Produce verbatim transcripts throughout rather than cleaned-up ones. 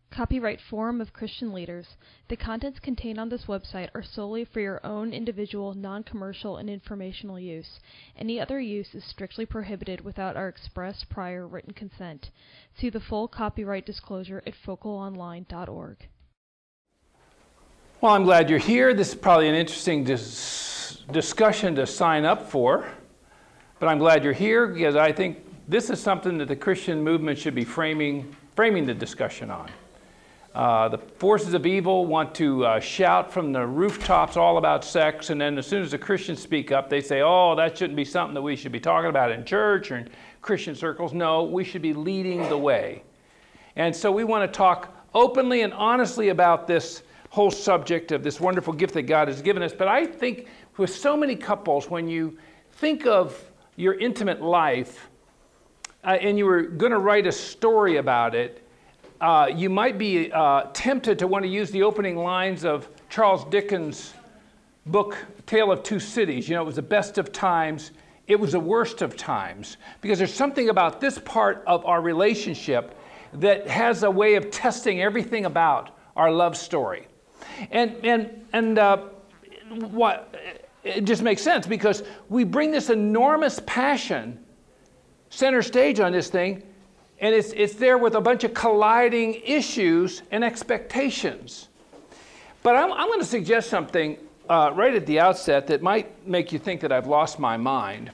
Copyright Forum of Christian Leaders. The contents contained on this website are solely for your own individual, non-commercial, and informational use. Any other use is strictly prohibited without our express prior written consent. See the full copyright disclosure at focal online dot org. Well, I'm glad you're here. This is probably an interesting dis- discussion to sign up for, but I'm glad you're here because I think this is something that the Christian movement should be framing, framing the discussion on. Uh, the forces of evil want to uh, shout from the rooftops all about sex, and then as soon as the Christians speak up, they say, oh, that shouldn't be something that we should be talking about in church or in Christian circles. No, we should be leading the way. And so we want to talk openly and honestly about this whole subject of this wonderful gift that God has given us. But I think with so many couples, when you think of your intimate life uh, and you were going to write a story about it, Uh, you might be uh, tempted to want to use the opening lines of Charles Dickens' book, Tale of Two Cities. You know, it was the best of times, it was the worst of times. Because there's something about this part of our relationship that has a way of testing everything about our love story. And, and, and uh, what, it just makes sense because we bring this enormous passion center stage on this thing. And it's it's there with a bunch of colliding issues and expectations. But I'm, I'm going to suggest something uh, right at the outset that might make you think that I've lost my mind.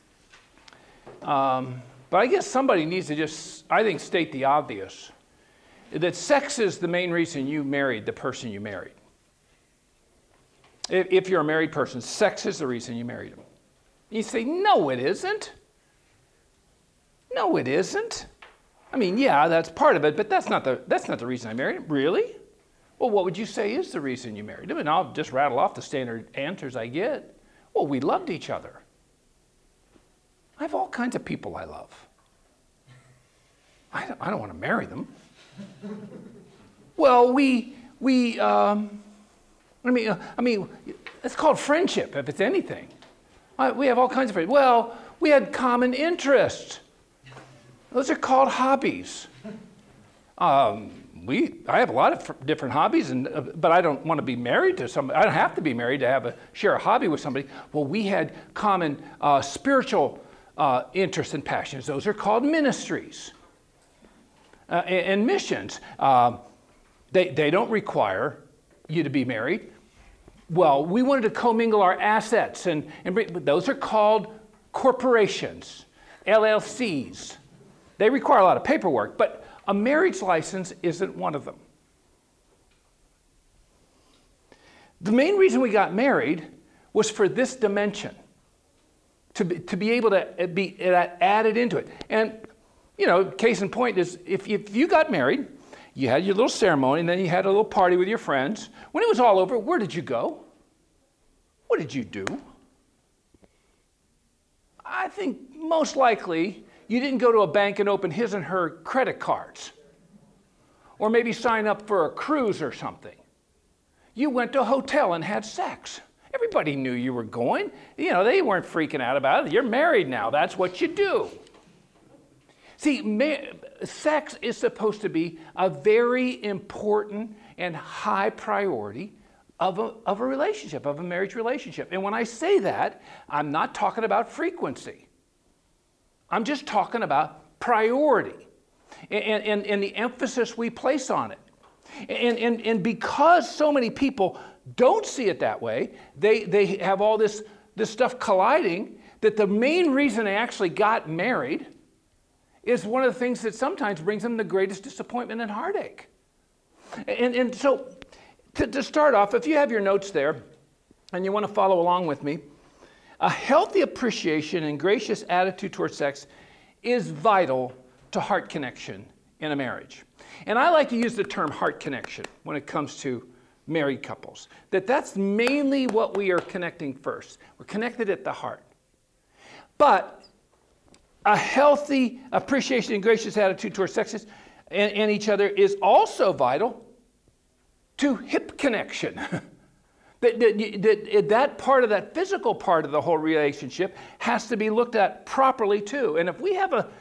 Um, but I guess somebody needs to just, I think, state the obvious. That sex is the main reason you married the person you married. If, if you're a married person, sex is the reason you married him. You say, no, it isn't. No, it isn't. I mean, yeah, that's part of it, but that's not the that's not the reason I married him. Really? Well, what would you say is the reason you married him? And I'll just rattle off the standard answers I get. Well, we loved each other. I have all kinds of people I love. I don't, I don't want to marry them. Well, we we um, I mean uh, I mean it's called friendship if it's anything. I, we have all kinds of friends. Well, we had common interests. Those are called hobbies. Um, we, I have a lot of different hobbies, and uh, but I don't want to be married to somebody. I don't have to be married to have a share a hobby with somebody. Well, we had common uh, spiritual uh, interests and passions. Those are called ministries uh, and, and missions. Uh, they they don't require you to be married. Well, we wanted to commingle our assets, and and bring, those are called corporations, L L Cs. They require a lot of paperwork, but a marriage license isn't one of them. The main reason we got married was for this dimension, to be, to be able to be added into it. And, you know, case in point is if, if you got married, you had your little ceremony, and then you had a little party with your friends. When it was all over, where did you go? What did you do? I think most likely you didn't go to a bank and open his and her credit cards, or maybe sign up for a cruise or something. You went to a hotel and had sex. Everybody knew you were going. You know, they weren't freaking out about it. You're married now. That's what you do. See, ma- sex is supposed to be a very important and high priority of a, of a relationship, of a marriage relationship. And when I say that, I'm not talking about frequency. I'm just talking about priority and, and, and the emphasis we place on it. And, and, and because so many people don't see it that way, they, they have all this, this stuff colliding, that the main reason they actually got married is one of the things that sometimes brings them the greatest disappointment and heartache. And, and so to, to start off, if you have your notes there and you want to follow along with me, a healthy appreciation and gracious attitude towards sex is vital to heart connection in a marriage. And I like to use the term heart connection when it comes to married couples, that that's mainly what we are connecting first. We're connected at the heart. But a healthy appreciation and gracious attitude towards sex and, and each other is also vital to hip connection. That, that, that part of that physical part of the whole relationship has to be looked at properly too. And if we have a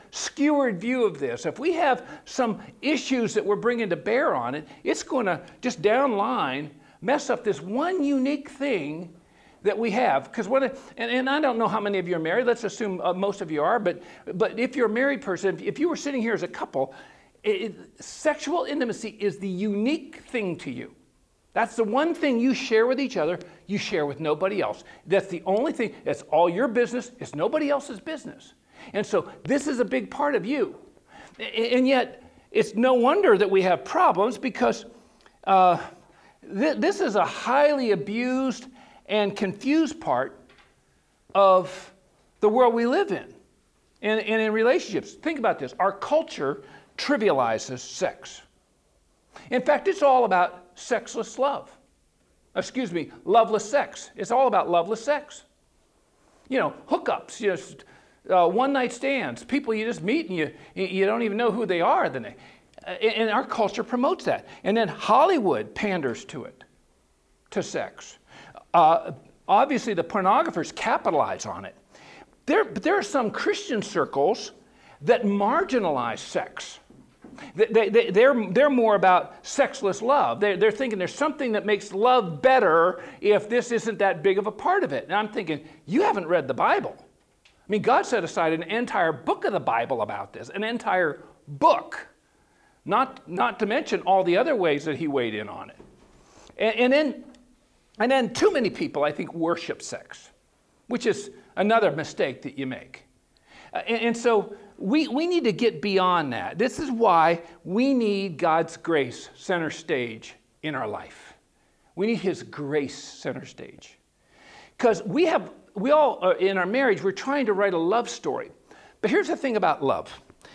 skewered view of this, if we have some issues that we're bringing to bear on it, it's going to just downline mess up this one unique thing that we have. Because what, and, and I don't know how many of you are married. Let's assume uh, most of you are. But but if you're a married person, if, if you were sitting here as a couple, it, it, sexual intimacy is the unique thing to you. That's the one thing you share with each other, you share with nobody else. That's the only thing, that's all your business, it's nobody else's business. And so this is a big part of you. And yet, it's no wonder that we have problems because uh, th- this is a highly abused and confused part of the world we live in and, and in relationships. Think about this. Our culture trivializes sex. In fact, it's all about sexless love. Excuse me, loveless sex. It's all about loveless sex. You know, hookups, just uh, one-night stands, people you just meet and you you don't even know who they are. Then, uh, and our culture promotes that. And then Hollywood panders to it, to sex. Uh, obviously, the pornographers capitalize on it. There, but there are some Christian circles that marginalize sex. They, they, they're, they're more about sexless love. They're, they're thinking there's something that makes love better if this isn't that big of a part of it. And I'm thinking, you haven't read the Bible. I mean, God set aside an entire book of the Bible about this, an entire book, not, not to mention all the other ways that he weighed in on it. And, and, then, and then too many people, I think, worship sex, which is another mistake that you make. Uh, and, and so we, we need to get beyond that. This is why we need God's grace center stage in our life. We need his grace center stage. Because we have, we all, uh, in our marriage, we're trying to write a love story. But here's the thing about love.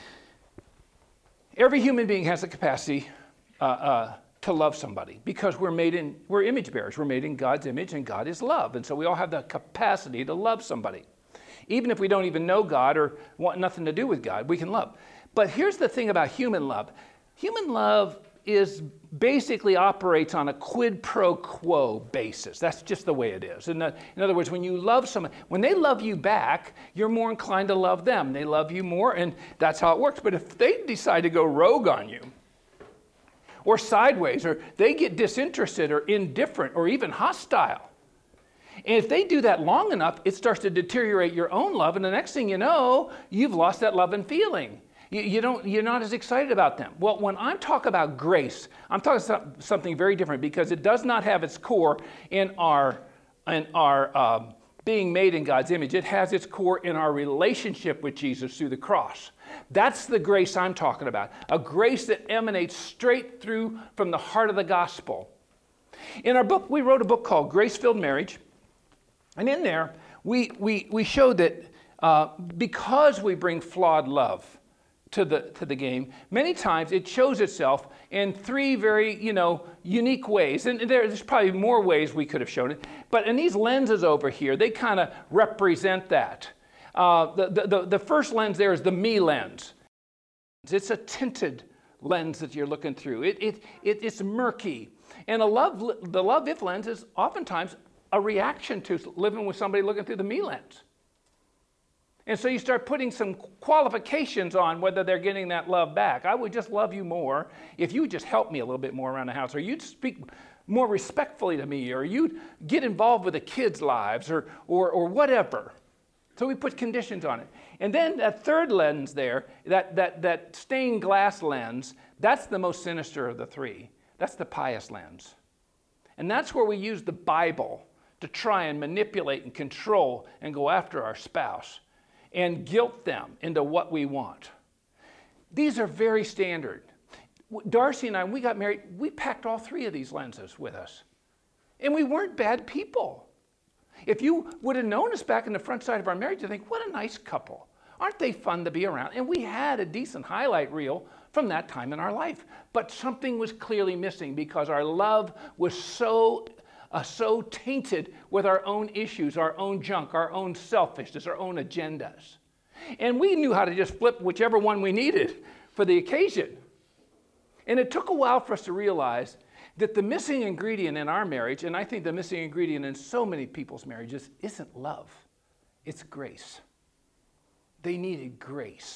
Every human being has the capacity uh, uh, to love somebody because we're made in, we're image bearers. We're made in God's image and God is love. And so we all have the capacity to love somebody. Even if we don't even know God or want nothing to do with God, we can love. But here's the thing about human love. Human love is basically operates on a quid pro quo basis. That's just the way it is. In, the, in other words, when you love someone, when they love you back, you're more inclined to love them. They love you more, and that's how it works. But if they decide to go rogue on you, or sideways, or they get disinterested or indifferent or even hostile, and if they do that long enough, it starts to deteriorate your own love, and the next thing you know, you've lost that love and feeling. You, you don't, you're not as excited about them. Well, when I talk about grace, I'm talking about something very different because it does not have its core in our, in our um, being made in God's image. It has its core in our relationship with Jesus through the cross. That's the grace I'm talking about, a grace that emanates straight through from the heart of the gospel. In our book, we wrote a book called Grace-Filled Marriage. And in there, we, we, we showed that uh, because we bring flawed love to the, to the game, many times it shows itself in three very, you know, unique ways. And there, there's probably more ways we could have shown it. But in these lenses over here, they kind of represent that. Uh, the, the, the first lens there is the me lens. It's a tinted lens that you're looking through. It, it, it, it's murky. And a love, the love if lens is oftentimes a reaction to living with somebody looking through the me lens. And so you start putting some qualifications on whether they're getting that love back. I would just love you more if you would just help me a little bit more around the house, or you'd speak more respectfully to me, or you'd get involved with the kids' lives, or, or, or whatever. So we put conditions on it. And then that third lens there, that, that, that stained glass lens, that's the most sinister of the three. That's the pious lens. And that's where we use the Bible to try and manipulate and control and go after our spouse and guilt them into what we want. These are very standard. Darcy and I, when we got married, we packed all three of these lenses with us. And we weren't bad people. If you would have known us back in the front side of our marriage, you'd think, what a nice couple. Aren't they fun to be around? And we had a decent highlight reel from that time in our life. But something was clearly missing because our love was so Uh, so tainted with our own issues, our own junk, our own selfishness, our own agendas. And we knew how to just flip whichever one we needed for the occasion. And it took a while for us to realize that the missing ingredient in our marriage, and I think the missing ingredient in so many people's marriages, isn't love. It's grace. They needed grace.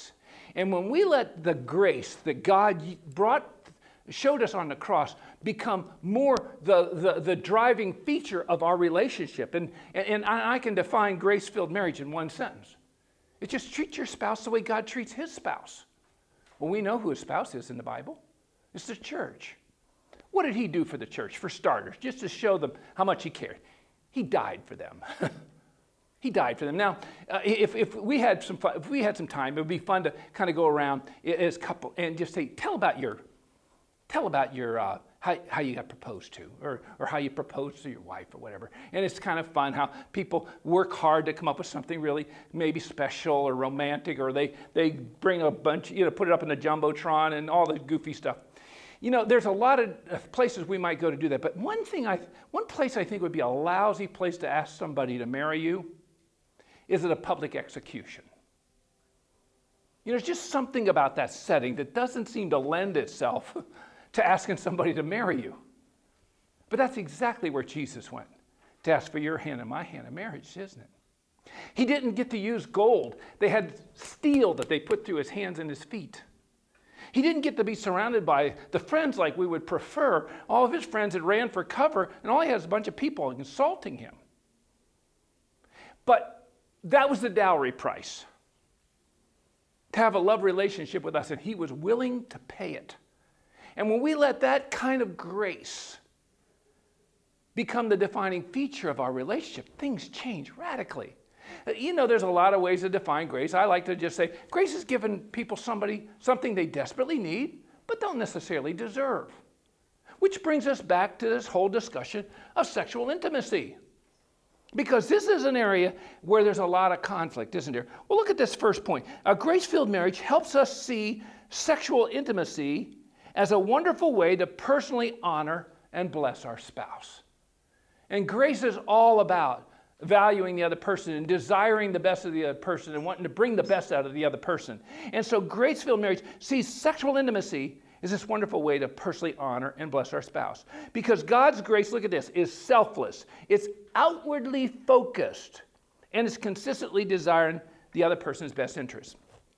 And when we let the grace that God brought, showed us on the cross, become more the, the, the driving feature of our relationship. And, and I can define grace-filled marriage in one sentence. It's just treat your spouse the way God treats his spouse. Well, we know who his spouse is in the Bible. It's the church. What did he do for the church? For starters, just to show them how much he cared. He died for them. He died for them. Now, uh, if, if we had some fun, if we had some time, it would be fun to kind of go around as a couple and just say, tell about your, tell about your uh, how, how you got proposed to, or or how you proposed to your wife, or whatever. And it's kind of fun how people work hard to come up with something really maybe special or romantic, or they they bring a bunch, you know, put it up in the jumbotron and all the goofy stuff. You know, there's a lot of places we might go to do that. But one thing I, one place I think would be a lousy place to ask somebody to marry you is at a public execution. You know, there's just something about that setting that doesn't seem to lend itself to asking somebody to marry you. But that's exactly where Jesus went, to ask for your hand and my hand in marriage, isn't it? He didn't get to use gold. They had steel that they put through his hands and his feet. He didn't get to be surrounded by the friends like we would prefer. All of his friends had ran for cover, and all he had is a bunch of people insulting him. But that was the dowry price, to have a love relationship with us, and he was willing to pay it. And when we let that kind of grace become the defining feature of our relationship, things change radically. You know, there's a lot of ways to define grace. I like to just say grace is giving people somebody something they desperately need, but don't necessarily deserve. Which brings us back to this whole discussion of sexual intimacy. Because this is an area where there's a lot of conflict, isn't there? Well, look at this first point. A grace-filled marriage helps us see sexual intimacy as a wonderful way to personally honor and bless our spouse. And grace is all about valuing the other person and desiring the best of the other person and wanting to bring the best out of the other person. And so grace-filled marriage sees sexual intimacy as this wonderful way to personally honor and bless our spouse. Because God's grace, look at this, is selfless. It's outwardly focused, and it's consistently desiring the other person's best interest.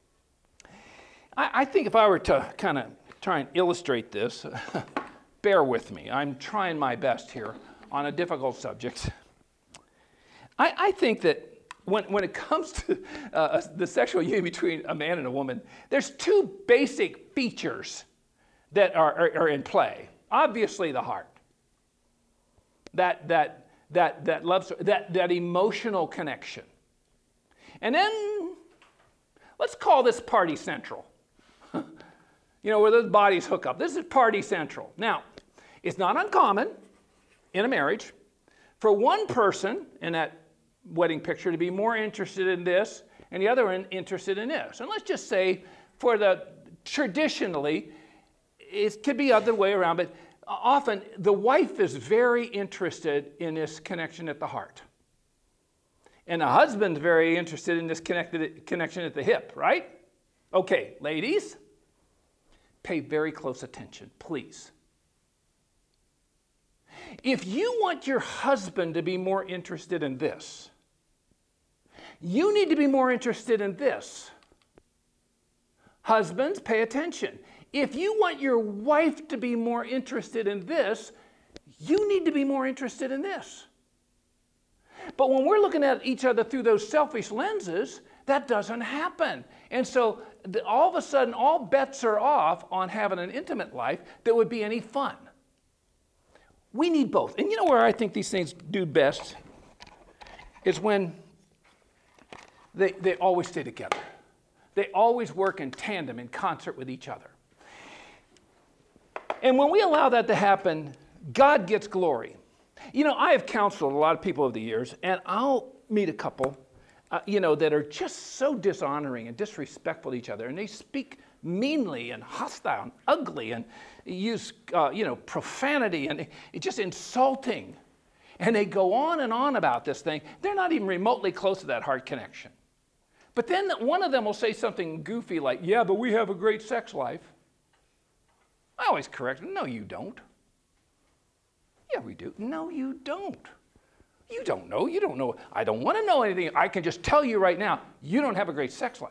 I, I think if I were to kind of try and illustrate this, bear with me. I'm trying my best here on a difficult subject. I, I think that when, when it comes to uh, the sexual union between a man and a woman, there's two basic features that are, are, are in play. Obviously, the heart. That, that, that, that, love, that, that emotional connection. And then, let's call this party central. You know, where those bodies hook up. This is party central. Now, it's not uncommon in a marriage for one person in that wedding picture to be more interested in this and the other one interested in this. And let's just say for the traditionally, it could be the other way around, but often the wife is very interested in this connection at the heart. And the husband's very interested in this connected, connection at the hip, right? Okay, ladies, pay very close attention, please. If you want your husband to be more interested in this, you need to be more interested in this. Husbands, pay attention. If you want your wife to be more interested in this, you need to be more interested in this. But when we're looking at each other through those selfish lenses, that doesn't happen. And so the, all of a sudden, all bets are off on having an intimate life that would be any fun. We need both. And you know where I think these things do best? Is when they, they always stay together. They always work in tandem, in concert with each other. And when we allow that to happen, God gets glory. You know, I have counseled a lot of people over the years, and I'll meet a couple, uh, you know, that are just so dishonoring and disrespectful to each other, and they speak meanly and hostile and ugly and use, uh, you know, profanity and it's just insulting. And they go on and on about this thing. They're not even remotely close to that heart connection. But then one of them will say something goofy like, yeah, but we have a great sex life. I always correct them, no, you don't. Yeah, we do. No, you don't. You don't know. You don't know. I don't want to know anything. I can just tell you right now, you don't have a great sex life.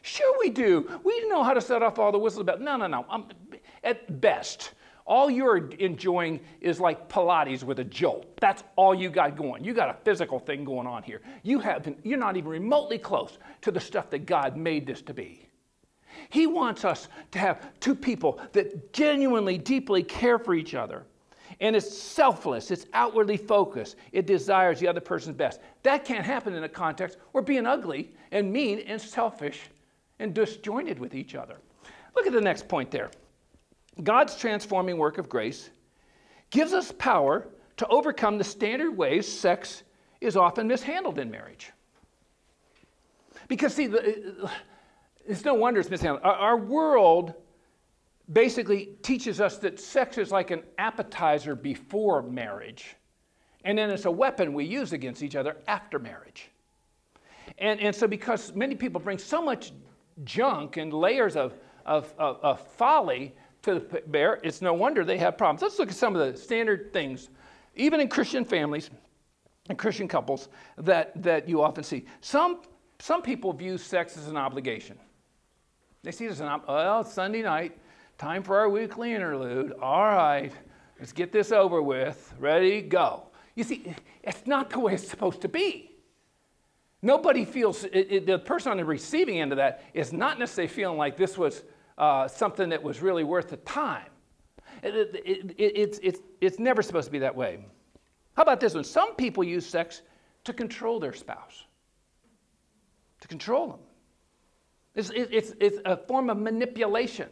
Sure we do. We know how to set off all the whistles about. No, no, no. Um, at best, all you're enjoying is like Pilates with a jolt. That's all you got going. You got a physical thing going on here. You haven't, you're not even remotely close to the stuff that God made this to be. He wants us to have two people that genuinely, deeply care for each other. And it's selfless. It's outwardly focused. It desires the other person's best. That can't happen in a context where being ugly and mean and selfish and disjointed with each other. Look at the next point there. God's transforming work of grace gives us power to overcome the standard ways sex is often mishandled in marriage. Because, see, the, it's no wonder it's mishandled. Our, our world basically teaches us that sex is like an appetizer before marriage, and then it's a weapon we use against each other after marriage. And, and so because many people bring so much junk and layers of, of, of, of folly to the bear, it's no wonder they have problems. Let's look at some of the standard things, even in Christian families and Christian couples, that, that you often see. Some, some people view sex as an obligation. They see it as an, ob- well, it's Sunday night, time for our weekly interlude. All right, let's get this over with. Ready, go. You see, it's not the way it's supposed to be. Nobody feels, it, it, the person on the receiving end of that is not necessarily feeling like this was uh, something that was really worth the time. It, it, it, it, it's, it's, it's never supposed to be that way. How about this one? Some people use sex to control their spouse, to control them. It's, it, it's, it's a form of manipulation.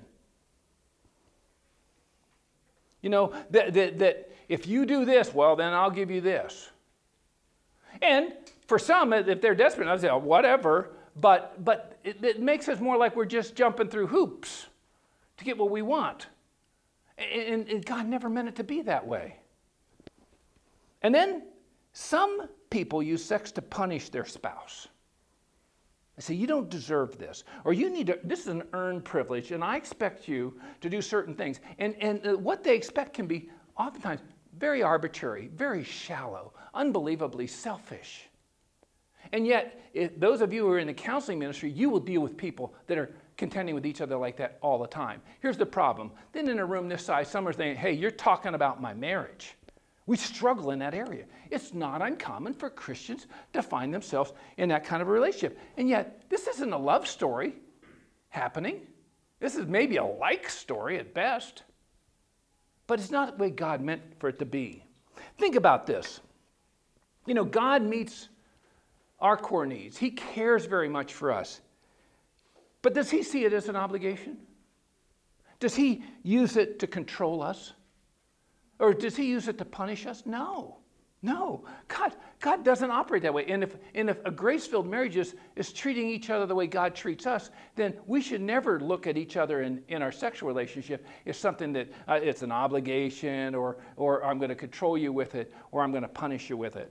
You know, that, that, that if you do this, well, then I'll give you this. And for some, if they're desperate, I'll say, oh, whatever, but, but it, it makes us more like we're just jumping through hoops to get what we want. And, and God never meant it to be that way. And then some people use sex to punish their spouse. They say, you don't deserve this, or you need to, this is an earned privilege, and I expect you to do certain things. And, and uh, what they expect can be oftentimes very arbitrary, very shallow, unbelievably selfish. And yet, if those of you who are in the counseling ministry, you will deal with people that are contending with each other like that all the time. Here's the problem. Then in a room this size, some are saying, hey, you're talking about my marriage. We struggle in that area. It's not uncommon for Christians to find themselves in that kind of a relationship. And yet, this isn't a love story happening. This is maybe a like story at best. But it's not the way God meant for it to be. Think about this. You know, God meets our core needs. He cares very much for us. But does he see it as an obligation? Does he use it to control us? Or does he use it to punish us? No. No. God, God doesn't operate that way. And if, and if a grace-filled marriage is, is treating each other the way God treats us, then we should never look at each other in, in our sexual relationship as something that uh, it's an obligation, or, or I'm going to control you with it, or I'm going to punish you with it.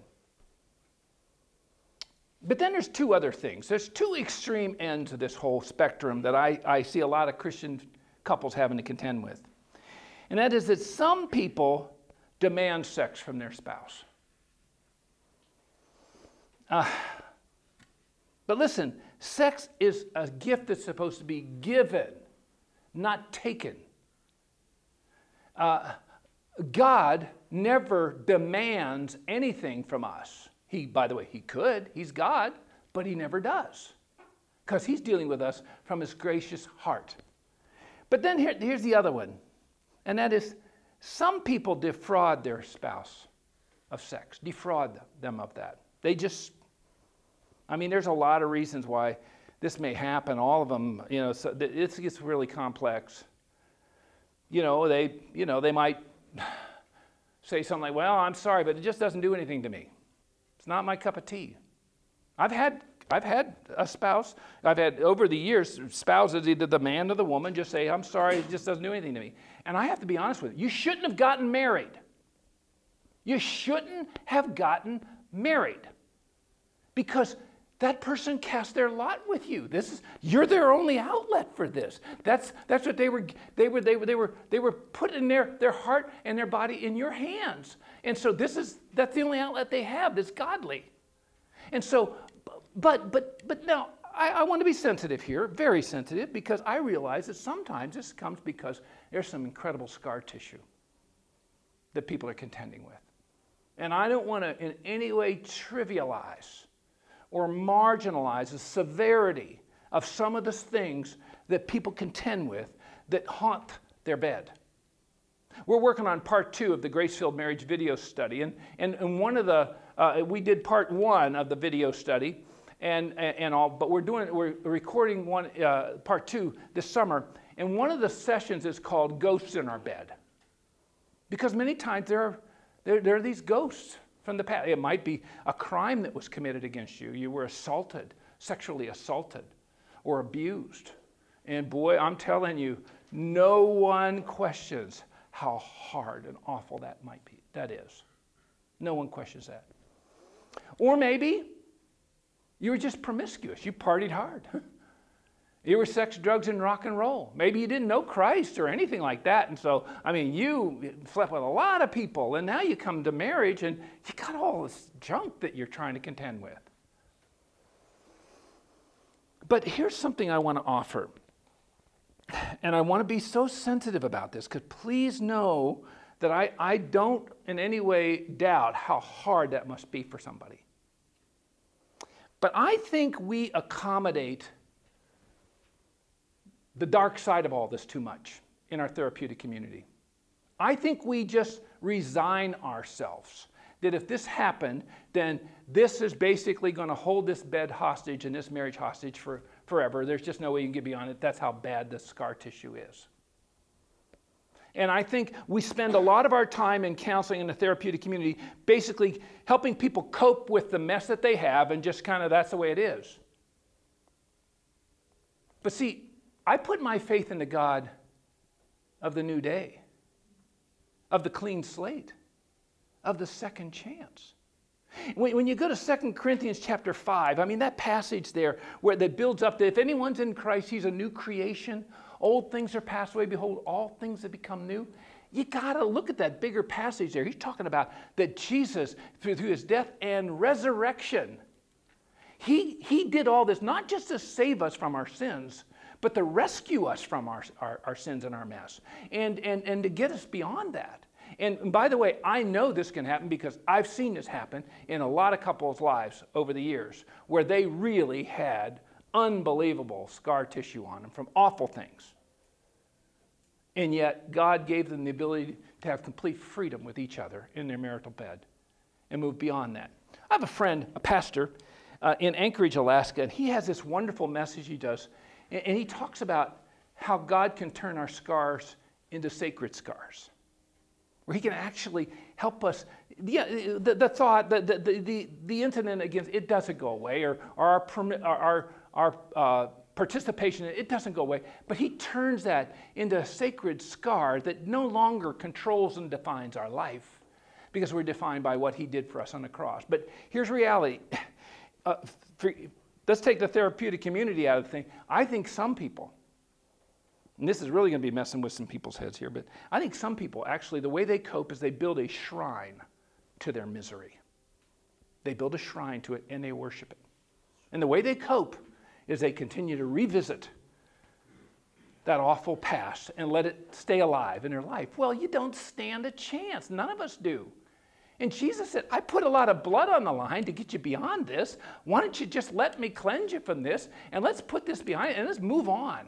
But then there's two other things. There's two extreme ends of this whole spectrum that I, I see a lot of Christian couples having to contend with. And that is that some people demand sex from their spouse. Uh, but listen, sex is a gift that's supposed to be given, not taken. Uh, God never demands anything from us. He, by the way, he could. He's God, but he never does, because he's dealing with us from his gracious heart. But then here, here's the other one. And that is, some people defraud their spouse of sex, defraud them of that. They just, I mean, there's a lot of reasons why this may happen. All of them, you know, so it gets really complex. You know, they, you know, they might say something like, well, I'm sorry, but it just doesn't do anything to me. It's not my cup of tea. I've had I've had a spouse, I've had over the years, spouses, either the man or the woman, just say, I'm sorry, it just doesn't do anything to me. And I have to be honest with you, you shouldn't have gotten married. You shouldn't have gotten married. Because that person cast their lot with you. This is, you're their only outlet for this. That's that's what they were they were they were they were they were putting their, their heart and their body in your hands. And so this is that's the only outlet they have that's godly. And so But, but, but now, I, I want to be sensitive here, very sensitive, because I realize that sometimes this comes because there's some incredible scar tissue that people are contending with. And I don't want to in any way trivialize or marginalize the severity of some of the things that people contend with that haunt their bed. We're working on part two of the Grace-Filled Marriage video study, and, and, and one of the, uh, we did part one of the video study, and, and, and all, but we're doing, we're recording one, uh, part two this summer, and one of the sessions is called Ghosts in Our Bed. Because many times there are, there, there are these ghosts from the past. It might be a crime that was committed against you. You were assaulted, sexually assaulted, or abused. And boy, I'm telling you, no one questions how hard and awful that might be. That is. No one questions that. Or maybe you were just promiscuous. You partied hard. You were sex, drugs, and rock and roll. Maybe you didn't know Christ or anything like that. And so, I mean, you slept with a lot of people, and now you come to marriage, and you got all this junk that you're trying to contend with. But here's something I want to offer. And I want to be so sensitive about this, because please know that I, I don't in any way doubt how hard that must be for somebody. But I think we accommodate the dark side of all this too much in our therapeutic community. I think we just resign ourselves that if this happened, then this is basically going to hold this bed hostage and this marriage hostage for forever. There's just no way you can get beyond it. That's how bad the scar tissue is. And I think we spend a lot of our time in counseling in the therapeutic community basically helping people cope with the mess that they have, and just kind of that's the way it is. But see, I put my faith in the God of the new day, of the clean slate, of the second chance. When, when you go to Second Corinthians chapter five, I mean, that passage there where that builds up that if anyone's in Christ, he's a new creation. Old things are passed away. Behold, all things have become new. You got to look at that bigger passage there. He's talking about that Jesus, through, through his death and resurrection, he, he did all this not just to save us from our sins, but to rescue us from our, our, our sins and our mess, and, and, and to get us beyond that. And by the way, I know this can happen because I've seen this happen in a lot of couples' lives over the years where they really had unbelievable scar tissue on them from awful things. And yet God gave them the ability to have complete freedom with each other in their marital bed and move beyond that. I have a friend, a pastor, uh, in Anchorage, Alaska, and he has this wonderful message he does. And, and he talks about how God can turn our scars into sacred scars, where he can actually help us. Yeah, the, the thought, the, the, the, the incident against, it doesn't go away, or, or our, permi- our, our uh, participation, it doesn't go away, but he turns that into a sacred scar that no longer controls and defines our life, because we're defined by what he did for us on the cross. But here's reality. Uh, for, let's take the therapeutic community out of the thing. I think some people, and this is really going to be messing with some people's heads here, but I think some people actually, the way they cope is they build a shrine to their misery. They build a shrine to it and they worship it. And the way they cope is they continue to revisit that awful past and let it stay alive in their life. Well, you don't stand a chance. None of us do. And Jesus said, I put a lot of blood on the line to get you beyond this. Why don't you just let me cleanse you from this, and let's put this behind and let's move on.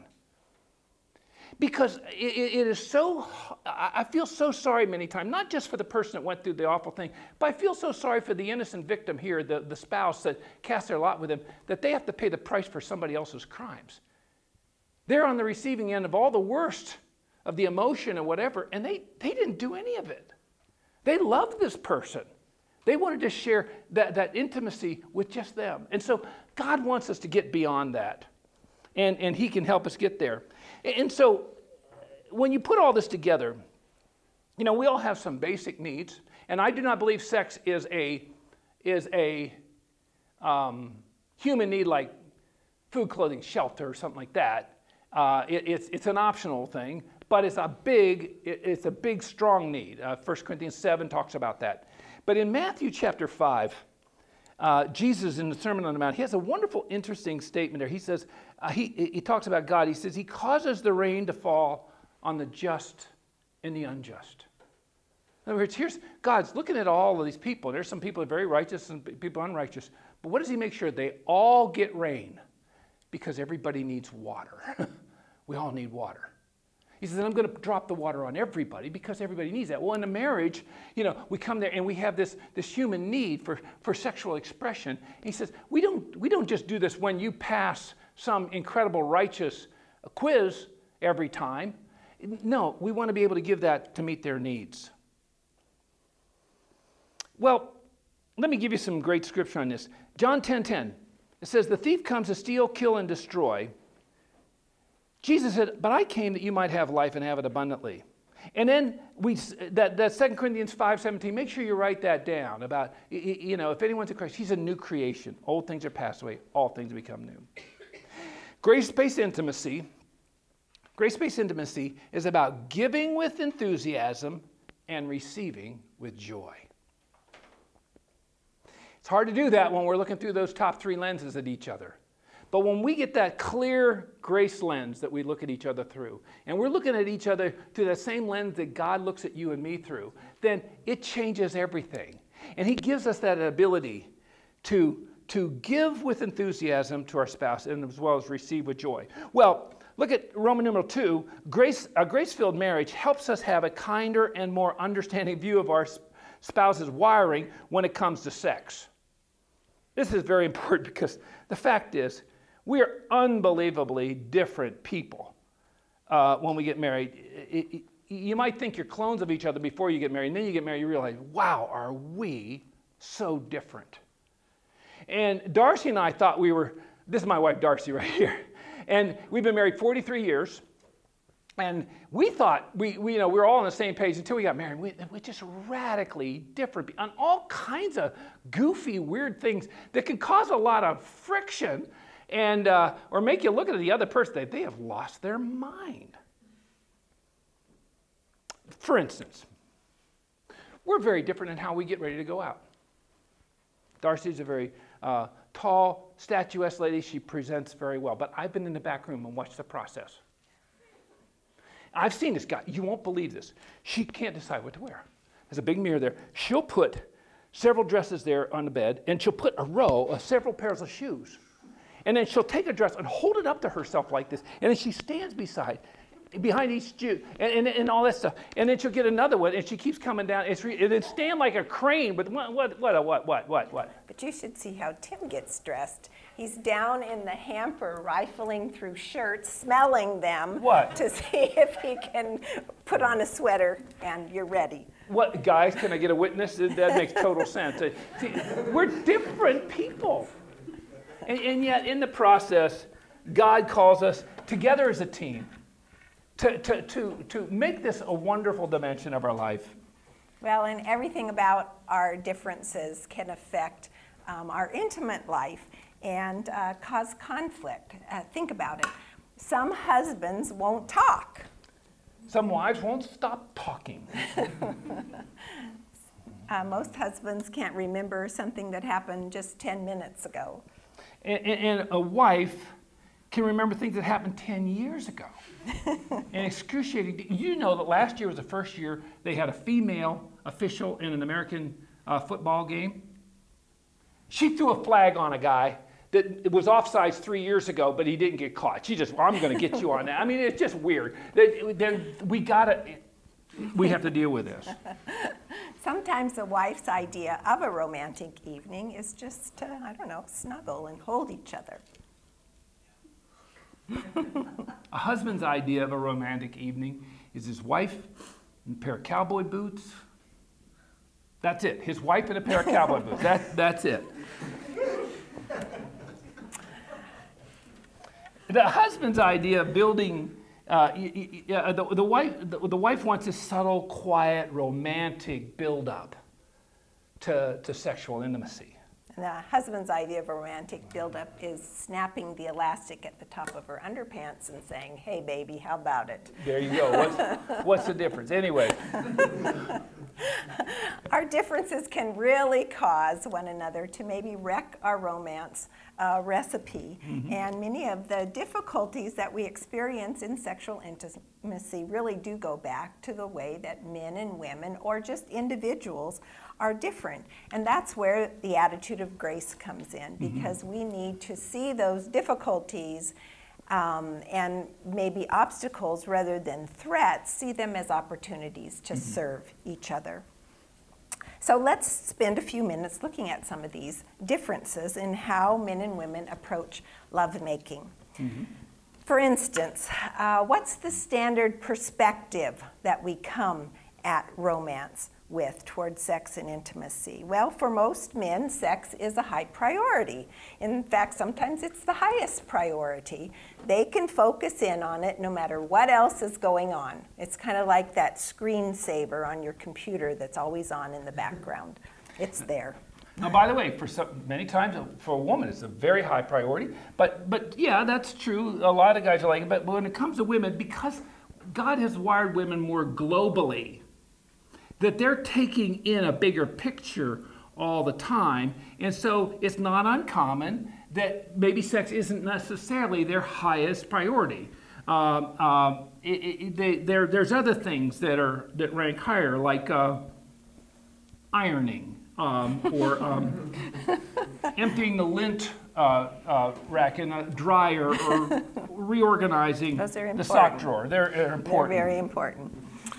Because it, it is so, I feel so sorry many times, not just for the person that went through the awful thing, but I feel so sorry for the innocent victim here, the, the spouse that cast their lot with him, that they have to pay the price for somebody else's crimes. They're on the receiving end of all the worst of the emotion and whatever, and they, they didn't do any of it. They loved this person. They wanted to share that, that intimacy with just them. And so God wants us to get beyond that, and, and he can help us get there. And so when you put all this together, you know, we all have some basic needs, and I do not believe sex is a, is a um, human need like food, clothing, shelter, or something like that. Uh, it, it's, it's an optional thing, but it's a big, it, it's a big, strong need. Uh, First Corinthians seven talks about that. But in Matthew chapter five, uh, Jesus in the Sermon on the Mount, he has a wonderful, interesting statement there. He says, uh, he, he talks about God. He says, he causes the rain to fall on the just and the unjust. In other words, here's God's looking at all of these people. There's some people that are very righteous and people unrighteous. But what does he make sure? They all get rain because everybody needs water. We all need water. He says, I'm going to drop the water on everybody because everybody needs that. Well, in a marriage, you know, we come there and we have this, this human need for, for sexual expression. And he says, we don't, we don't just do this when you pass some incredible righteous quiz every time. No, we want to be able to give that to meet their needs. Well, let me give you some great scripture on this. John ten ten, it says, the thief comes to steal, kill, and destroy. Jesus said, but I came that you might have life and have it abundantly. And then we that, that Second Corinthians five seventeen, make sure you write that down about, you know, if anyone's in Christ, he's a new creation. Old things are passed away. All things become new. Grace-based intimacy, grace-based intimacy is about giving with enthusiasm and receiving with joy. It's hard to do that when we're looking through those top three lenses at each other. But when we get that clear grace lens that we look at each other through, and we're looking at each other through that same lens that God looks at you and me through, then it changes everything. And he gives us that ability to, to give with enthusiasm to our spouse and as well as receive with joy. Well, look at Roman numeral two. Grace, a grace-filled marriage helps us have a kinder and more understanding view of our spouse's wiring when it comes to sex. This is very important because the fact is, we are unbelievably different people uh, when we get married. It, it, you might think you're clones of each other before you get married, and then you get married, you realize, wow, are we so different? And Darcy and I thought we were, this is my wife Darcy right here, and we've been married forty-three years, and we thought we, we you know, we were all on the same page until we got married. We, we're just radically different on all kinds of goofy, weird things that can cause a lot of friction and uh, or make you look at the other person that they have lost their mind. For instance, we're very different in how we get ready to go out. Darcy's a very uh, tall, statuesque lady. She presents very well. But I've been in the back room and watched the process. I've seen this guy. You won't believe this. She can't decide what to wear. There's a big mirror there. She'll put several dresses there on the bed, and she'll put a row of several pairs of shoes. And then she'll take a dress and hold it up to herself like this. And then she stands beside, behind each shoe and, and, and all that stuff. And then she'll get another one, and she keeps coming down. It's re- and then stand like a crane. But what, what, what, what, what, what, what? But you should see how Tim gets dressed. He's down in the hamper, rifling through shirts, smelling them. What? To see if he can put on a sweater, and you're ready. What, guys, can I get a witness? That makes total sense. See, we're different people. And, and yet, in the process, God calls us together as a team to, to, to, to make this a wonderful dimension of our life. Well, and everything about our differences can affect um, our intimate life and uh, cause conflict. Uh, think about it. Some husbands won't talk. Some wives won't stop talking. uh, most husbands can't remember something that happened just ten minutes ago. And, and, and a wife can remember things that happened ten years ago. And excruciating. You know that last year was the first year they had a female official in an American uh, football game. She threw a flag on a guy that was offsides three years ago, but he didn't get caught. She just, well, I'm going to get you on that. I mean, it's just weird. Then we got to, we have to deal with this. Sometimes the wife's idea of a romantic evening is just to, I don't know, snuggle and hold each other. A husband's idea of a romantic evening is his wife in a pair of cowboy boots. That's it. His wife in a pair of cowboy boots. That, that's it. The husband's idea of building, uh, y- y- y- the, the, wife, the, the wife wants a subtle, quiet, romantic build-up to, to sexual intimacy. And the husband's idea of a romantic build-up is snapping the elastic at the top of her underpants and saying, hey, baby, how about it? There you go. What's, what's the difference? Anyway. Our differences can really cause one another to maybe wreck our romance uh, recipe. Mm-hmm. And many of the difficulties that we experience in sexual intimacy really do go back to the way that men and women, or just individuals, are different. And that's where the attitude of grace comes in, because mm-hmm. we need to see those difficulties um, and maybe obstacles rather than threats, see them as opportunities to mm-hmm. serve each other. So let's spend a few minutes looking at some of these differences in how men and women approach lovemaking. Mm-hmm. For instance, uh, what's the standard perspective that we come at romance with towards sex and intimacy? Well, for most men, sex is a high priority. In fact, sometimes it's the highest priority. They can focus in on it no matter what else is going on. It's kind of like that screensaver on your computer that's always on in the background. It's there. Now, by the way, for some, many times for a woman, it's a very high priority. But, but yeah, that's true. A lot of guys are like it. But when it comes to women, because God has wired women more globally, that they're taking in a bigger picture all the time. And so it's not uncommon that maybe sex isn't necessarily their highest priority. Um, um, it, it, they, there, there's other things that are that rank higher, like uh, ironing um, or um, emptying the lint uh, uh, rack in a dryer, or reorganizing the sock drawer. They're, they're important. They're very important.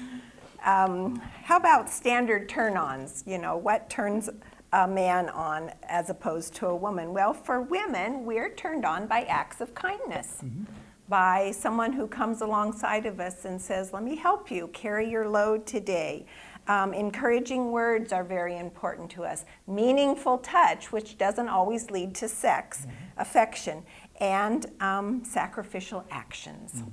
Um, how about standard turn-ons? You know, what turns a man on as opposed to a woman? Well, for women, we're turned on by acts of kindness, mm-hmm. by someone who comes alongside of us and says, let me help you carry your load today. Um, encouraging words are very important to us. Meaningful touch, which doesn't always lead to sex, mm-hmm. affection, and um, sacrificial actions. Mm-hmm.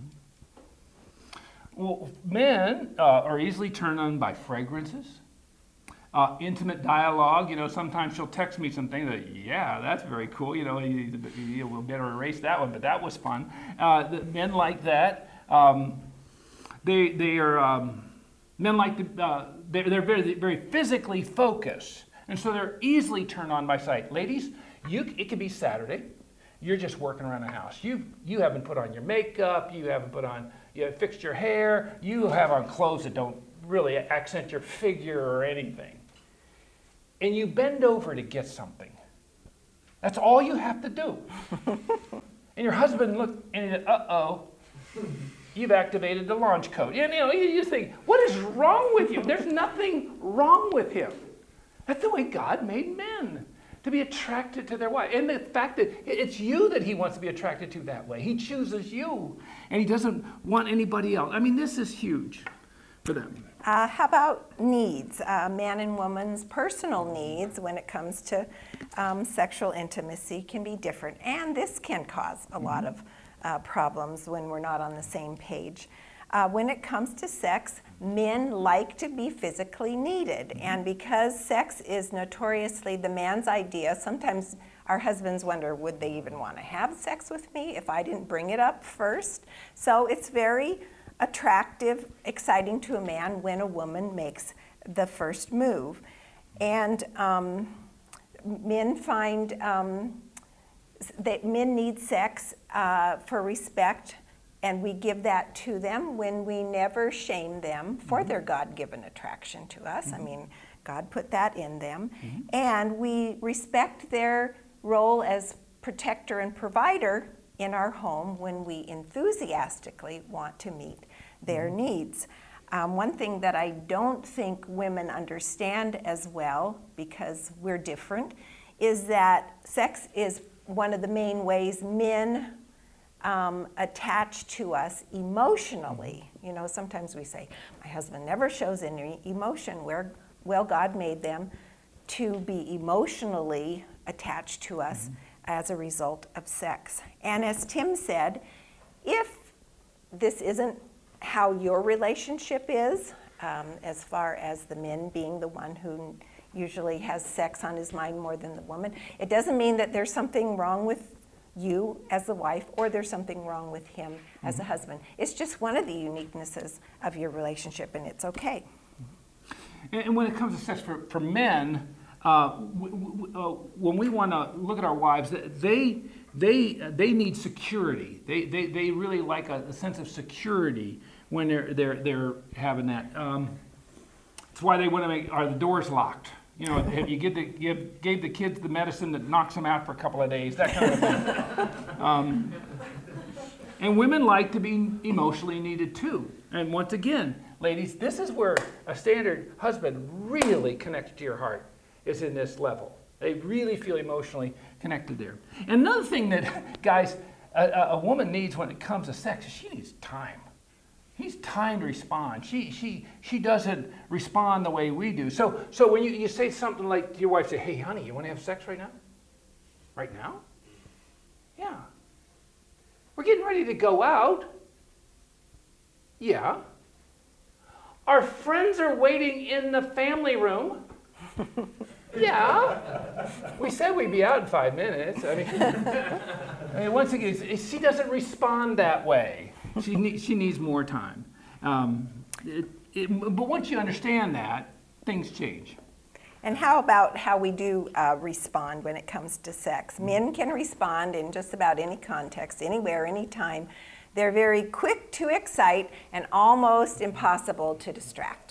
Well, men uh, are easily turned on by fragrances, uh, intimate dialogue. You know, sometimes she'll text me something that, yeah, that's very cool. You know, you, you will better erase that one, but that was fun. Uh, the men like that. Um, they they are um, men like the, uh, they're, they're very very physically focused, and so they're easily turned on by sight. Ladies, you it could be Saturday. You're just working around the house. You you haven't put on your makeup. You haven't put on. You fixed your hair, you have on clothes that don't really accent your figure or anything. And you bend over to get something. That's all you have to do. And your husband looked and he said, uh-oh, you've activated the launch code. And you know, you, you think, what is wrong with you? There's nothing wrong with him. That's the way God made men, to be attracted to their wife. And the fact that it's you that he wants to be attracted to that way. He chooses you, and he doesn't want anybody else. I mean, this is huge for them. Uh, how about needs? Uh, man and woman's personal needs when it comes to um, sexual intimacy can be different. And this can cause a mm-hmm. lot of uh, problems when we're not on the same page. Uh, when it comes to sex, men like to be physically needed. Mm-hmm. And because sex is notoriously the man's idea, sometimes our husbands wonder, would they even want to have sex with me if I didn't bring it up first? So it's very attractive, exciting to a man when a woman makes the first move. And um, men find um, that men need sex uh, for respect, and we give that to them when we never shame them for mm-hmm. their God-given attraction to us. Mm-hmm. I mean, God put that in them. Mm-hmm. And we respect their role as protector and provider in our home when we enthusiastically want to meet their mm-hmm. needs. Um, one thing that I don't think women understand as well, because we're different, is that sex is one of the main ways men Um, attached to us emotionally. You know, sometimes we say, my husband never shows any emotion. Where, well, God made them to be emotionally attached to us mm-hmm. as a result of sex. And as Tim said, if this isn't how your relationship is, um, as far as the men being the one who usually has sex on his mind more than the woman, it doesn't mean that there's something wrong with you as the wife, or there's something wrong with him mm-hmm. as a husband. It's just one of the uniquenesses of your relationship, and it's okay. And, and when it comes to sex for, for men, uh, w- w- uh, when we want to look at our wives, they they they need security. They they, they really like a, a sense of security when they're they're they're having that. Um, that's why they want to make are the doors locked. You know, have you give the, give, gave the kids the medicine that knocks them out for a couple of days, that kind of thing. um, and women like to be emotionally needed too. And once again, ladies, this is where a standard husband really connects to your heart, is in this level. They really feel emotionally connected there. And another thing that, guys, a, a woman needs when it comes to sex is she needs time. He's time to respond. She she she doesn't respond the way we do. So so when you, you say something like to your wife, say, hey, honey, you want to have sex right now? Right now? Yeah. We're getting ready to go out. Yeah. Our friends are waiting in the family room. Yeah. We said we'd be out in five minutes. I mean, I mean once again, she doesn't respond that way. She, ne- she needs more time. Um, it, it, but once you understand that, things change. And how about how we do uh, respond when it comes to sex? Men can respond in just about any context, anywhere, anytime. They're very quick to excite and almost impossible to distract.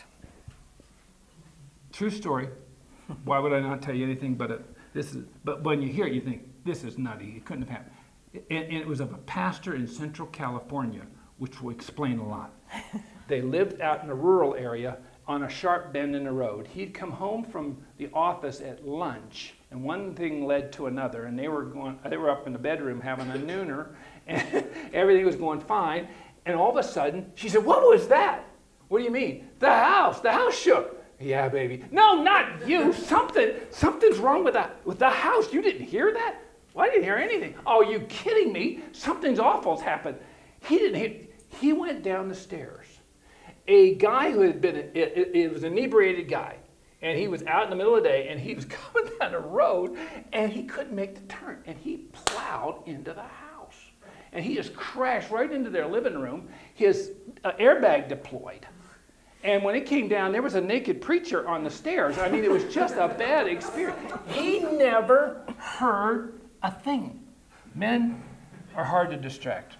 True story. Why would I not tell you anything but it, this is? But when you hear it, you think, this is nutty. It couldn't have happened. And, and it was of a pastor in Central California, which will explain a lot. They lived out in a rural area on a sharp bend in the road. He'd come home from the office at lunch, and one thing led to another, and they were going. They were up in the bedroom having a nooner, and everything was going fine. And all of a sudden, she said, "What was that?" "What do you mean?" "The house. The house shook." "Yeah, baby." "No, not you. Something. Something's wrong with the with the house. You didn't hear that?" "Well, I didn't hear anything." "Oh, you kidding me? Something's awful's happened." He didn't hear. He went down the stairs. A guy who had been, it, it, it was an inebriated guy, and he was out in the middle of the day, and he was coming down the road, and he couldn't make the turn, and he plowed into the house. And he just crashed right into their living room. His uh, airbag deployed. And when it came down, there was a naked preacher on the stairs. I mean, it was just a bad experience. He never heard a thing. Men are hard to distract.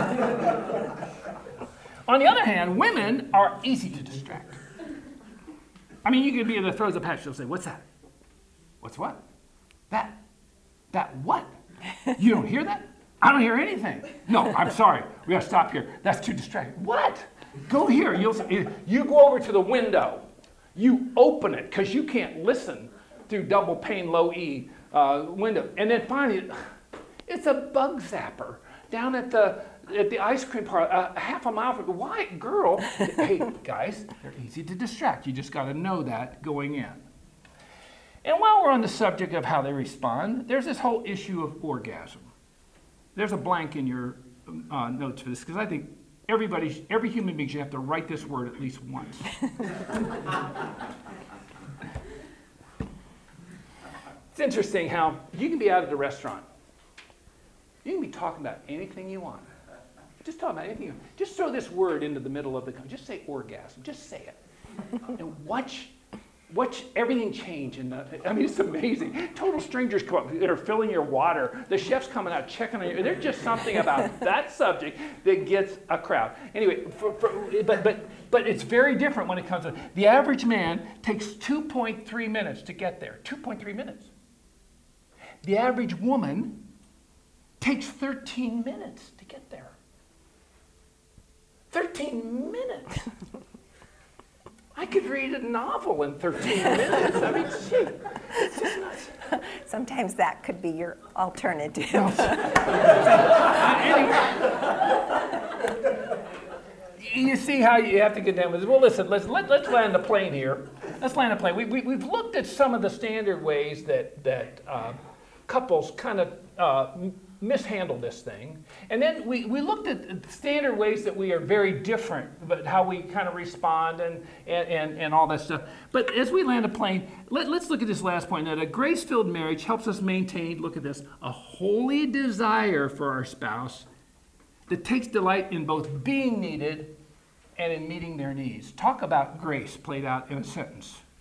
On the other hand, women are easy to distract. I mean, you could be in the throes of passion. She'll say, "What's that?" "What's what?" "That. That what? You don't hear that?" "I don't hear anything." "No, I'm sorry. We gotta stop here. That's too distracting." "What?" "Go here. You'll you go over to the window. You open it because you can't listen through double pane low E uh, window. And then finally, it's a bug zapper down at the at the ice cream parlor, uh, half a mile from. Why, girl? Hey, guys, they're easy to distract. You just got to know that going in. And while we're on the subject of how they respond, there's this whole issue of orgasm. There's a blank in your uh, notes for this because I think everybody, every human being should have to write this word at least once. It's interesting how you can be out at a restaurant. You can be talking about anything you want. Just talk about anything. Just throw this word into the middle of the conversation. Just say orgasm. Just say it. And watch, watch everything change. In the, I mean, it's amazing. Total strangers come up that are filling your water. The chef's coming out checking on you. There's just something about that subject that gets a crowd. Anyway, for, for, but but but it's very different when it comes to the average man takes two point three minutes to get there. two point three minutes. The average woman takes thirteen minutes to get there. thirteen minutes. I could read a novel in thirteen minutes. I mean, gee, it's just nuts. Sometimes that could be your alternative. You see how you have to get down with this. Well, listen, let's, let, let's land the plane here. Let's land the plane. We, we, we've looked at some of the standard ways that, that uh, couples kind of uh, mishandle this thing. And then we, we looked at standard ways that we are very different, but how we kind of respond and, and, and, and all that stuff. But as we land a plane, let, let's look at this last point, that a grace-filled marriage helps us maintain, look at this, a holy desire for our spouse that takes delight in both being needed and in meeting their needs. Talk about grace played out in a sentence.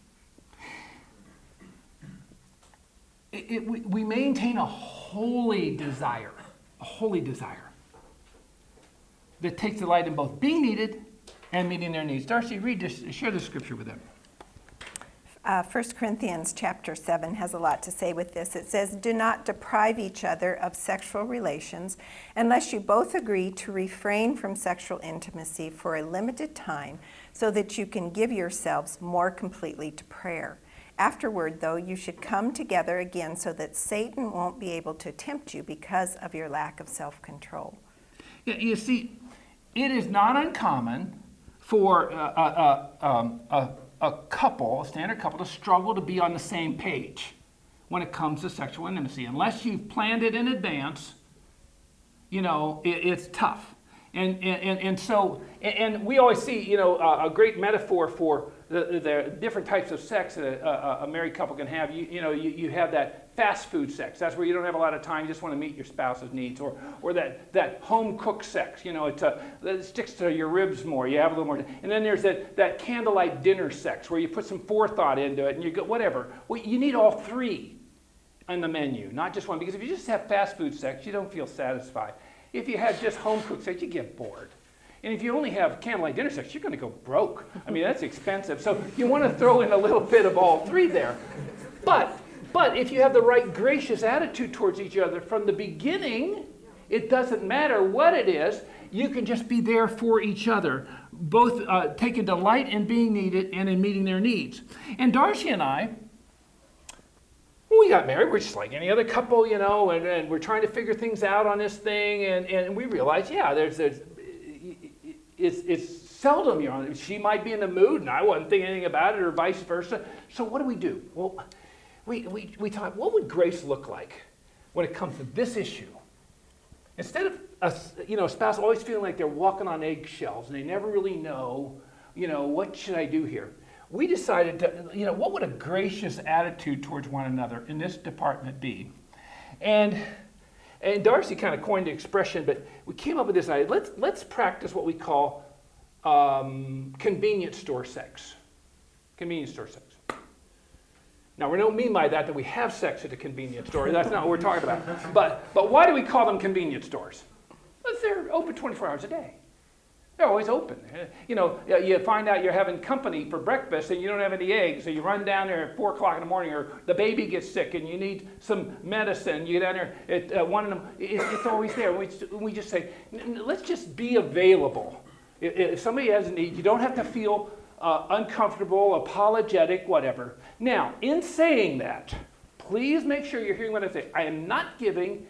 it, it, we, we maintain a holy desire, a holy desire that takes delight in both being needed and meeting their needs. Darcy, read this, share the scripture with them. Uh, First Corinthians chapter seven has a lot to say with this. It says, do not deprive each other of sexual relations unless you both agree to refrain from sexual intimacy for a limited time so that you can give yourselves more completely to prayer. Afterward, though, you should come together again so that Satan won't be able to tempt you because of your lack of self-control. Yeah, you see, it is not uncommon for uh, uh, uh, um, a a couple, a standard couple, to struggle to be on the same page when it comes to sexual intimacy. Unless you've planned it in advance, you know, it, it's tough. And, and, and so, and we always see, you know, a, a great metaphor for the, the different types of sex that a, a married couple can have. You, you know, you, you have that fast food sex. That's where you don't have a lot of time. You just want to meet your spouse's needs. Or, or that, that home-cooked sex. You know, it, uh, it sticks to your ribs more. You have a little more. And then there's that, that candlelight dinner sex where you put some forethought into it and you go, whatever. Well, you need all three on the menu, not just one. Because if you just have fast food sex, you don't feel satisfied. If you have just home-cooked sex, you get bored. And if you only have candlelight dinner sex, you're going to go broke. I mean, that's expensive. So you want to throw in a little bit of all three there. But, but if you have the right gracious attitude towards each other from the beginning, it doesn't matter what it is. You can just be there for each other, both uh, taking delight in being needed and in meeting their needs. And Darcy and I, when we got married, we're just like any other couple, you know, and, and we're trying to figure things out on this thing, and, and we realized, yeah, there's, there's it's, it's seldom you're on. She might be in the mood, and I wasn't thinking anything about it, or vice versa. So what do we do? Well, we, we, we thought, what would grace look like when it comes to this issue? Instead of a, you know, a spouse always feeling like they're walking on eggshells, and they never really know, you know, what should I do here? We decided to, you know, what would a gracious attitude towards one another in this department be? And and Darcy kind of coined the expression, but we came up with this idea. Let's let's practice what we call um, convenience store sex. Convenience store sex. Now, we don't mean by that that we have sex at a convenience store. That's not what we're talking about. But but why do we call them convenience stores? Because they're open twenty-four hours a day. They're always open. You know, you find out you're having company for breakfast and you don't have any eggs, so you run down there at four o'clock in the morning, or the baby gets sick and you need some medicine. You get down there at uh, one of them. It, it's always there. We, we just say, let's just be available. If, if somebody has a need, you don't have to feel uh, uncomfortable, apologetic, whatever. Now, in saying that, please make sure you're hearing what I say. I am not giving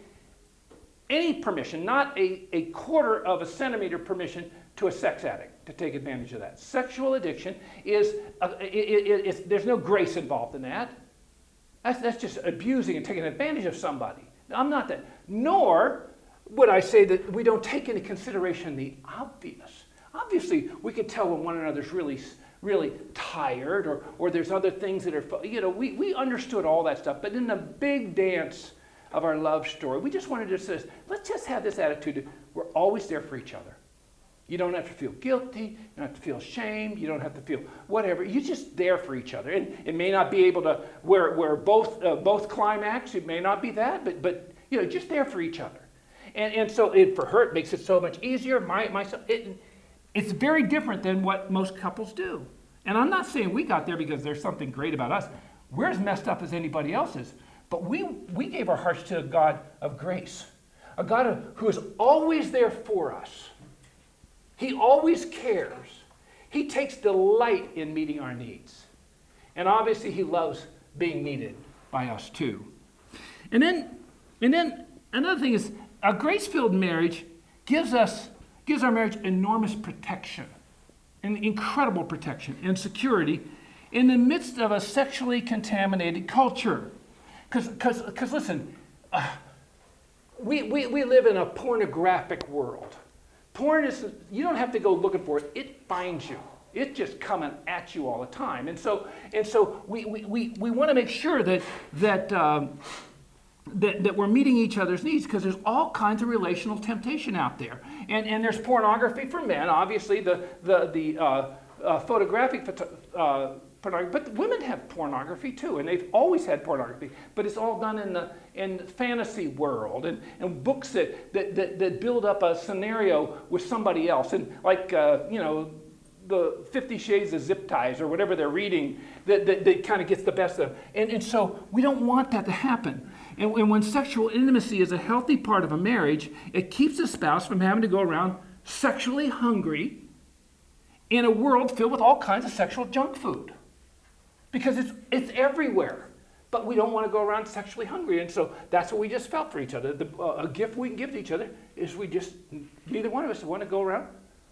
any permission, not a, a quarter of a centimeter permission, to a sex addict to take advantage of that. Sexual addiction is, uh, it, it, it's, there's no grace involved in that. That's, that's just abusing and taking advantage of somebody. I'm not that. Nor would I say that we don't take into consideration the obvious. Obviously, we can tell when one another's really, really tired, or, or there's other things that are, you know, we, we understood all that stuff. But in the big dance of our love story, we just wanted to say, let's just have this attitude. We're always there for each other. You don't have to feel guilty. You don't have to feel ashamed. You don't have to feel whatever. You're just there for each other. And it may not be able to where where both uh, both climax. It may not be that, but but you know, just there for each other. And and so it, for her, it makes it so much easier. My myself, it, it's very different than what most couples do. And I'm not saying we got there because there's something great about us. We're as messed up as anybody else is. But we we gave our hearts to a God of grace, a God of, who is always there for us. He always cares. He takes delight in meeting our needs. And obviously he loves being needed by us too. And then, and then another thing is, a grace-filled marriage gives us, gives our marriage enormous protection, and incredible protection and security in the midst of a sexually contaminated culture. Because, because, because listen, uh, we, we, we live in a pornographic world. Porn is, you don't have to go looking for it. It finds you. It's just coming at you all the time. And so and so we we, we, we want to make sure that that, um, that that we're meeting each other's needs, because there's all kinds of relational temptation out there. And and there's pornography for men. Obviously, the the the uh, uh, photographic photo, uh, pornography, but women have pornography too, and they've always had pornography, but it's all done in the in the fantasy world, and, and books that, that, that, that build up a scenario with somebody else, and like, uh, you know, the Fifty Shades of Zip Ties or whatever they're reading that, that, that kind of gets the best of them. And, and so we don't want that to happen. And, and when sexual intimacy is a healthy part of a marriage, it keeps a spouse from having to go around sexually hungry in a world filled with all kinds of sexual junk food. Because it's it's everywhere. But we don't want to go around sexually hungry. And so that's what we just felt for each other. The, uh, a gift we can give to each other is we just, neither one of us want to go around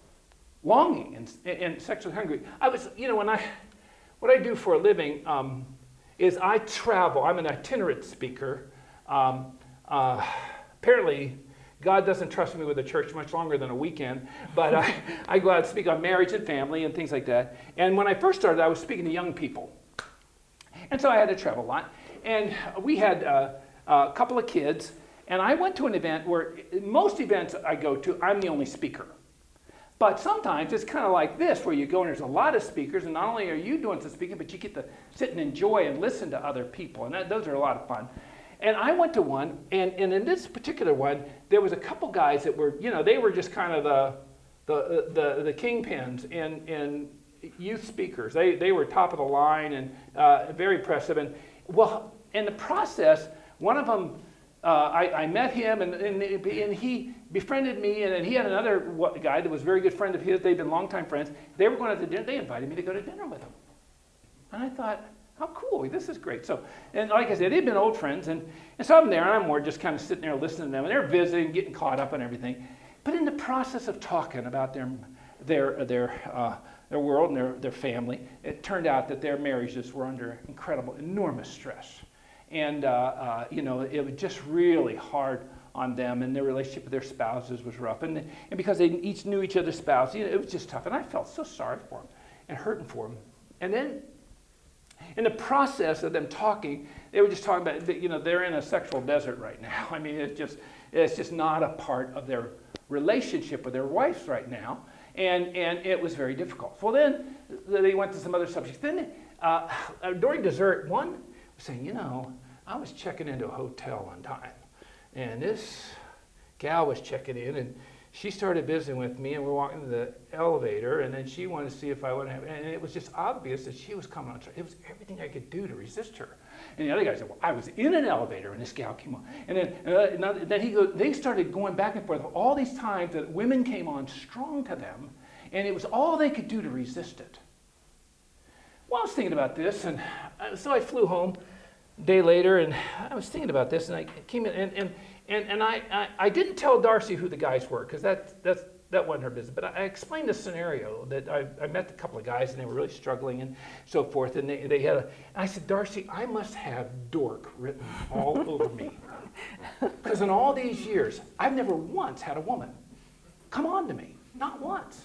longing and, and sexually hungry. I was, you know, when I, what I do for a living um, is I travel. I'm an itinerant speaker. Um, uh, apparently, God doesn't trust me with a church much longer than a weekend, but I, I go out and speak on marriage and family and things like that. And when I first started, I was speaking to young people. And so I had to travel a lot. And we had uh, a couple of kids, and I went to an event where most events I go to, I'm the only speaker. But sometimes it's kind of like this, where you go and there's a lot of speakers, and not only are you doing some speaking, but you get to sit and enjoy and listen to other people, and that, those are a lot of fun. And I went to one, and, and in this particular one, there was a couple guys that were, you know, they were just kind of the the the, the kingpins in, in youth speakers. They they were top of the line and uh, very impressive. And well, in the process, one of them, uh, I, I met him, and, and and he befriended me, and then he had another guy that was a very good friend of his. They'd been longtime friends. They were going to dinner. They invited me to go to dinner with them, and I thought, how cool, this is great. So, and like I said, they'd been old friends, and, and so I'm there, and I'm more just kind of sitting there listening to them, and they're visiting, getting caught up and everything. But in the process of talking about their their their uh, their world and their, their family, it turned out that their marriages were under incredible, enormous stress. And, uh, uh, you know, it was just really hard on them, and their relationship with their spouses was rough. And, and because they each knew each other's spouse, you know, it was just tough. And I felt so sorry for them and hurting for them. And then in the process of them talking, they were just talking about, you know, they're in a sexual desert right now. I mean, it's just it's just not a part of their relationship with their wives right now, and and it was very difficult. Well, then they went to some other subjects. Then uh, during dessert, one was saying, you know, I was checking into a hotel one time, and this gal was checking in, and she started visiting with me, and we're walking to the elevator, and then she wanted to see if I would have, and it was just obvious that she was coming on. It was everything I could do to resist her. And the other guy said, well, I was in an elevator, and this gal came on. And then, uh, and then he go, they started going back and forth all these times that women came on strong to them, and it was all they could do to resist it. Well, I was thinking about this, and so I flew home a day later, and I was thinking about this, and I came in, and, and And, and I, I, I didn't tell Darcy who the guys were, because that, that's, that wasn't her business. But I, I explained the scenario, that I, I met a couple of guys, and they were really struggling and so forth. And they, they had a, and I said, Darcy, I must have dork written all over me. Because in all these years, I've never once had a woman come on to me. Not once.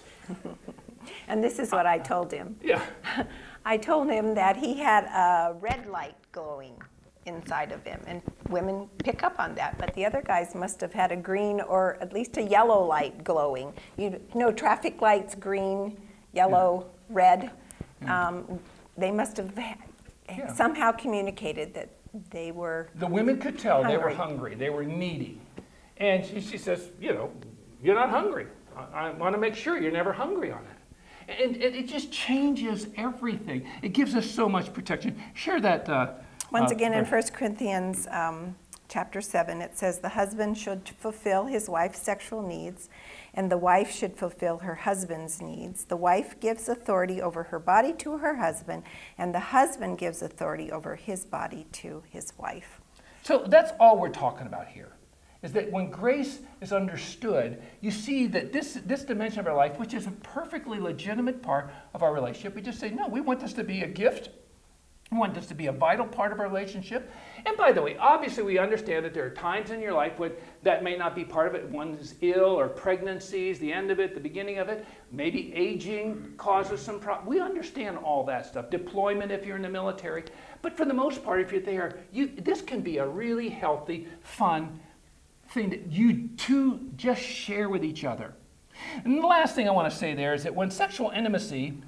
And this is what I told him. Yeah. I told him that he had a red light glowing inside of him, and women pick up on that, but the other guys must have had a green or at least a yellow light glowing. You know, traffic lights, green, yellow, yeah. red. Yeah. Um, they must have yeah. somehow communicated that they were The women could tell hungry. They were hungry, they were needy. And she, she says, you know, you're not hungry. I, I want to make sure you're never hungry on that. And, and it just changes everything. It gives us so much protection. Share that. Uh, Once uh, again, in First Corinthians um, chapter seven, it says, the husband should fulfill his wife's sexual needs, and the wife should fulfill her husband's needs. The wife gives authority over her body to her husband, and the husband gives authority over his body to his wife. So that's all we're talking about here, is that when grace is understood, you see that this, this dimension of our life, which is a perfectly legitimate part of our relationship, we just say, no, we want this to be a gift. We want this to be a vital part of our relationship. And by the way, obviously we understand that there are times in your life when that may not be part of it. One's ill, or pregnancies, the end of it, the beginning of it. Maybe aging causes some problems. We understand all that stuff. Deployment if you're in the military. But for the most part, if you're there, you, this can be a really healthy, fun thing that you two just share with each other. And the last thing I want to say there is that when sexual intimacy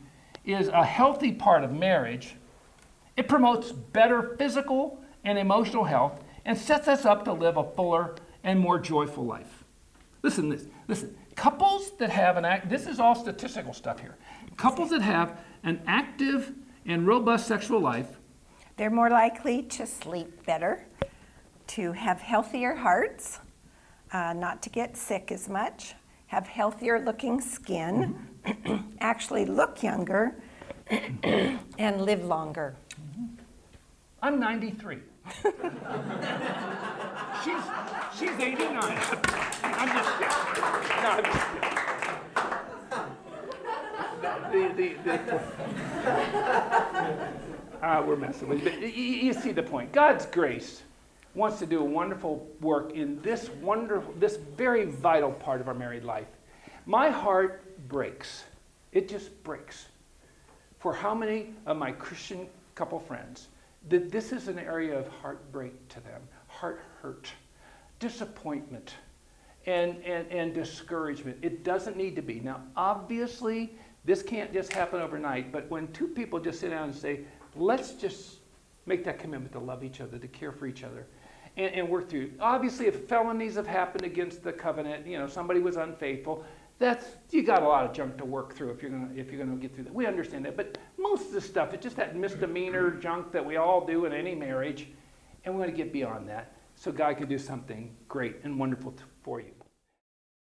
is a healthy part of marriage, it promotes better physical and emotional health and sets us up to live a fuller and more joyful life. Listen to this. Listen. Couples that have an act, this is all statistical stuff here. Couples that have an active and robust sexual life, they're more likely to sleep better, to have healthier hearts, uh, not to get sick as much, have healthier looking skin, mm-hmm. actually look younger, and live longer. Mm-hmm. I'm ninety-three. she's, she's eighty-nine. I'm just kidding. No, I'm just kidding. The, the, the, uh, we're messing with you. But you, you see the point. God's grace wants to do a wonderful work in this wonderful, this very vital part of our married life. My heart breaks. It just breaks. For how many of my Christian couple friends that this is an area of heartbreak to them, heart hurt, disappointment, and, and, and discouragement. It doesn't need to be. Now, obviously, this can't just happen overnight, but when two people just sit down and say, let's just make that commitment to love each other, to care for each other, and, and work through. Obviously, if felonies have happened against the covenant, you know, somebody was unfaithful, that's, you got a lot of junk to work through if you're gonna if you're gonna get through that. We understand that, but most of the stuff, it's just that misdemeanor junk that we all do in any marriage, and we want to get beyond that so God can do something great and wonderful t- for you.